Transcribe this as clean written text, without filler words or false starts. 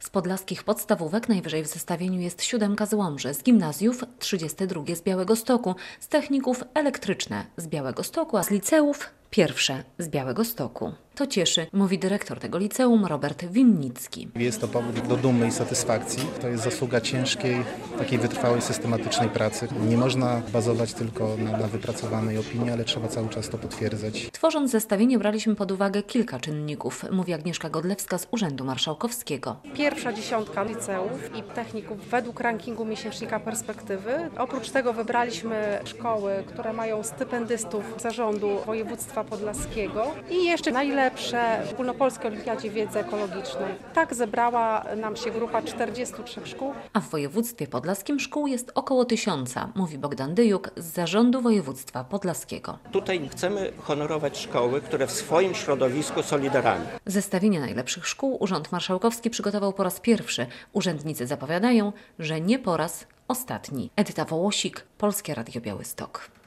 Z podlaskich podstawówek najwyżej w zestawieniu jest 7 z Łomży, z gimnazjów 32 z Białegostoku, z techników elektryczne z Białegostoku, a z liceów pierwsze z Białegostoku. To cieszy, mówi dyrektor tego liceum Robert Winnicki. Jest to powód do dumy i satysfakcji. To jest zasługa ciężkiej, takiej wytrwałej, systematycznej pracy. Nie można bazować tylko na wypracowanej opinii, ale trzeba cały czas to potwierdzać. Tworząc zestawienie braliśmy pod uwagę kilka czynników, mówi Agnieszka Godlewska z Urzędu Marszałkowskiego. Pierwsza dziesiątka liceów i techników według rankingu miesięcznika Perspektywy. Oprócz tego wybraliśmy szkoły, które mają stypendystów zarządu województwa podlaskiego i jeszcze najlepsze w ogólnopolskiej olimpiadzie wiedzy ekologicznej. Tak zebrała nam się grupa 43 szkół. A w województwie podlaskim szkół jest około 1000, mówi Bogdan Dyjuk z Zarządu Województwa Podlaskiego. Tutaj chcemy honorować szkoły, które w swoim środowisku są liderami. Zestawienie najlepszych szkół Urząd Marszałkowski przygotował po raz pierwszy. Urzędnicy zapowiadają, że nie po raz ostatni. Edyta Wołosik, Polskie Radio Białystok.